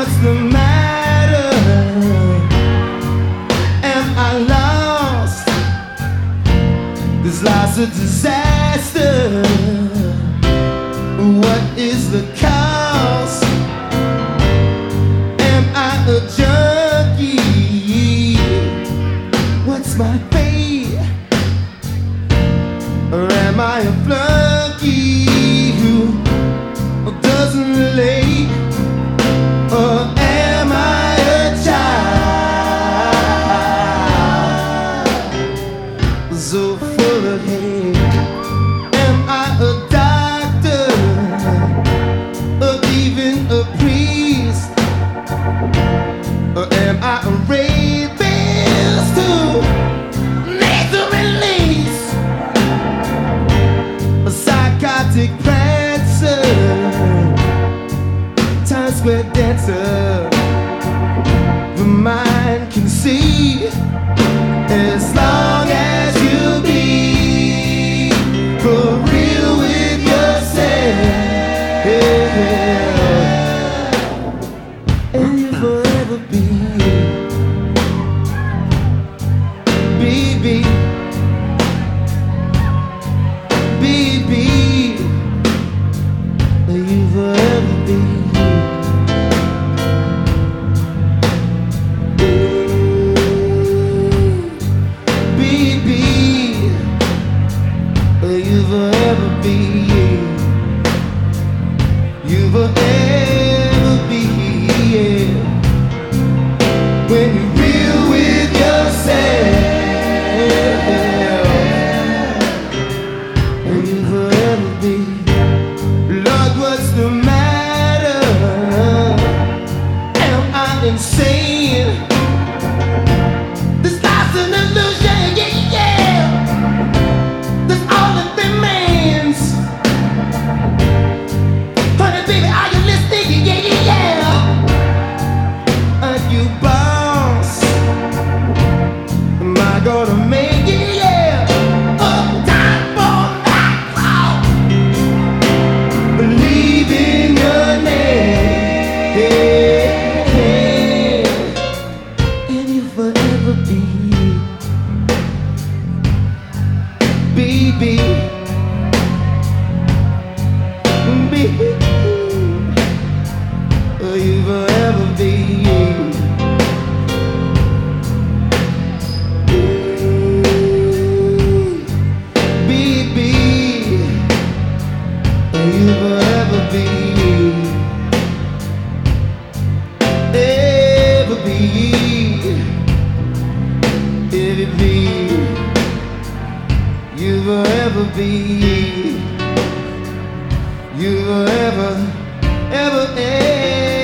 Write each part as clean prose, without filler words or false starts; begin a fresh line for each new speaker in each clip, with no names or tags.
what's the matter? Am I lost? This life's a disaster. What is the cost? Am I a junkie? What's my fate? Or am I a flunky who doesn't relate? Or am I a child so full of hate? Am I a doctor or even a priest? Or am I a rapist who needs to release? A psychotic prancer, Times Square dancer. The mind can see as long as you be for real with yourself, and you forever be, baby, baby, you forever be. You forever be, you forever be, yeah. When you're real with yourself, and you forever be. Lord, what's the matter? Am I insane? This life's an illusion, yeah, yeah. That's all that remains. Honey, baby, are you listening? Yeah, yeah, yeah. Are you boss? Am I gonna make it? Yeah. Time for that call. Believe in your name, and you forever be. Baby, baby, you forever be. Baby, you forever be. Ever be, ever be. You forever be, you forever, ever, ever.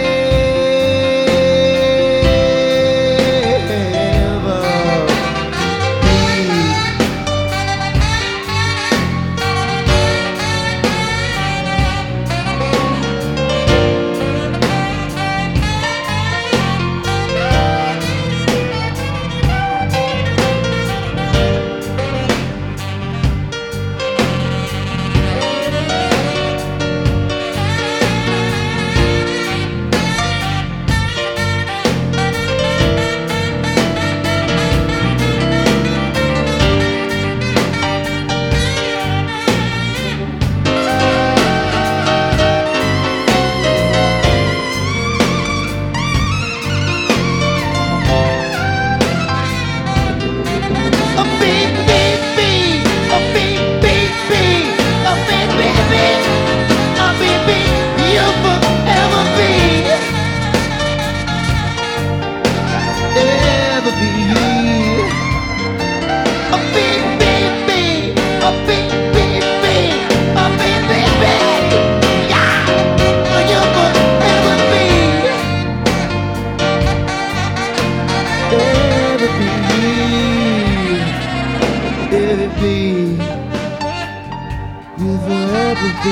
You forever be,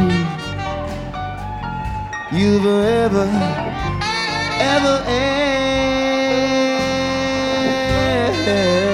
you forever, ever, ever.